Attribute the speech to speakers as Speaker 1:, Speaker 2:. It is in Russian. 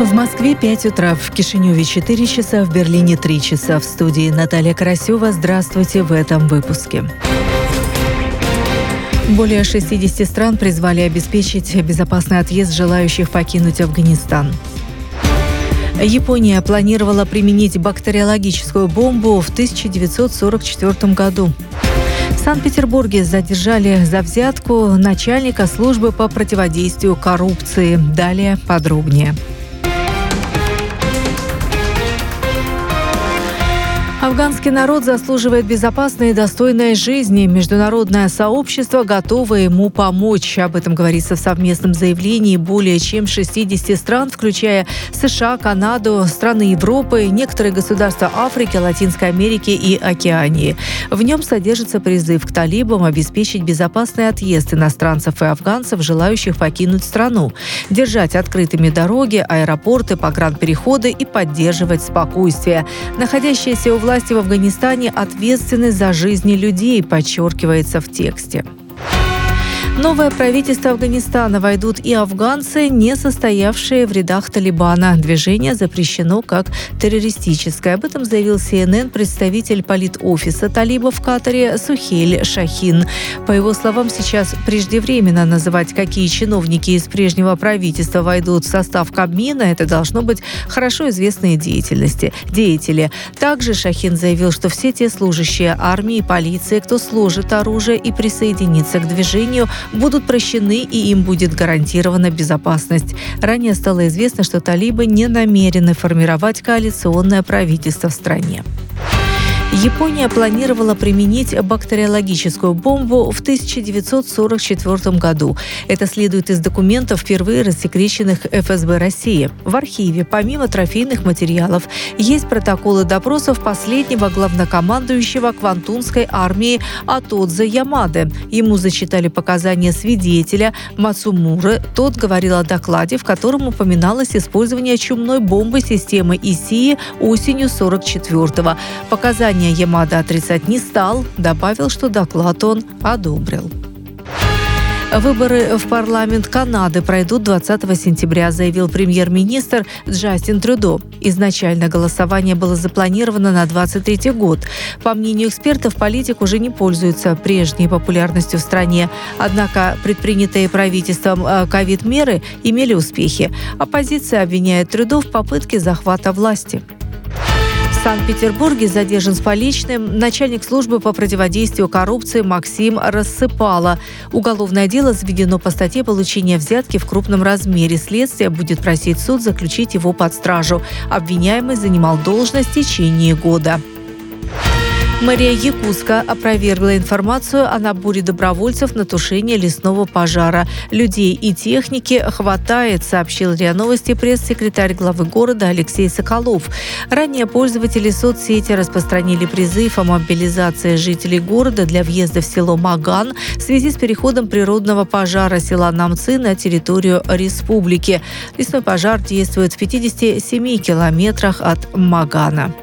Speaker 1: В Москве 5 утра, в Кишиневе 4 часа, в Берлине 3 часа. В студии Наталья Карасева. Здравствуйте в этом выпуске. Более 60 стран призвали обеспечить безопасный отъезд желающих покинуть Афганистан. Япония планировала применить бактериологическую бомбу в 1944 году. В Санкт-Петербурге задержали за взятку начальника службы по противодействию коррупции. Далее подробнее. Афганский народ заслуживает безопасной и достойной жизни. Международное сообщество готово ему помочь. Об этом говорится в совместном заявлении более чем 60 стран, включая США, Канаду, страны Европы, некоторые государства Африки, Латинской Америки и Океании. В нем содержится призыв к талибам обеспечить безопасный отъезд иностранцев и афганцев, желающих покинуть страну, держать открытыми дороги, аэропорты, погранпереходы и поддерживать спокойствие. Находящиеся у власти в Афганистане ответственны за жизни людей, подчеркивается в тексте. Новое правительство Афганистана войдут и афганцы, не состоявшие в рядах Талибана. Движение запрещено как террористическое. Об этом заявил CNN представитель политофиса талибов в Катаре Сухейль Шахин. По его словам, сейчас преждевременно называть, какие чиновники из прежнего правительства войдут в состав Кабмина. Это должно быть хорошо известные деятели. Также Шахин заявил, что все те служащие армии и полиции, кто сложит оружие и присоединится к движению, будут прощены и им будет гарантирована безопасность. Ранее стало известно, что талибы не намерены формировать коалиционное правительство в стране. Япония планировала применить бактериологическую бомбу в 1944 году. Это следует из документов, впервые рассекреченных ФСБ России. В архиве, помимо трофейных материалов, есть протоколы допросов последнего главнокомандующего Квантунской армии Атодзе Ямады. Ему зачитали показания свидетеля Мацумуры. Тот говорил о докладе, в котором упоминалось использование чумной бомбы системы Исии осенью 1944-го. Показания Ямада отрицать не стал, добавил, что доклад он одобрил. Выборы в парламент Канады пройдут 20 сентября, заявил премьер-министр Джастин Трюдо. Изначально голосование было запланировано на 2023 год. По мнению экспертов, политик уже не пользуется прежней популярностью в стране. Однако предпринятые правительством ковид-меры имели успехи. Оппозиция обвиняет Трюдо в попытке захвата власти. В Санкт-Петербурге задержан с поличным начальник службы по противодействию коррупции Максим Рассыпало. Уголовное дело заведено по статье получения взятки в крупном размере. Следствие будет просить суд заключить его под стражу. Обвиняемый занимал должность в течение года. Мэрия Якутска опровергла информацию о наборе добровольцев на тушение лесного пожара. Людей и техники хватает, сообщил РИА Новости пресс-секретарь главы города Алексей Соколов. Ранее пользователи соцсети распространили призыв о мобилизации жителей города для въезда в село Маган в связи с переходом природного пожара села Намцы на территорию республики. Лесной пожар действует в 57 километрах от Магана.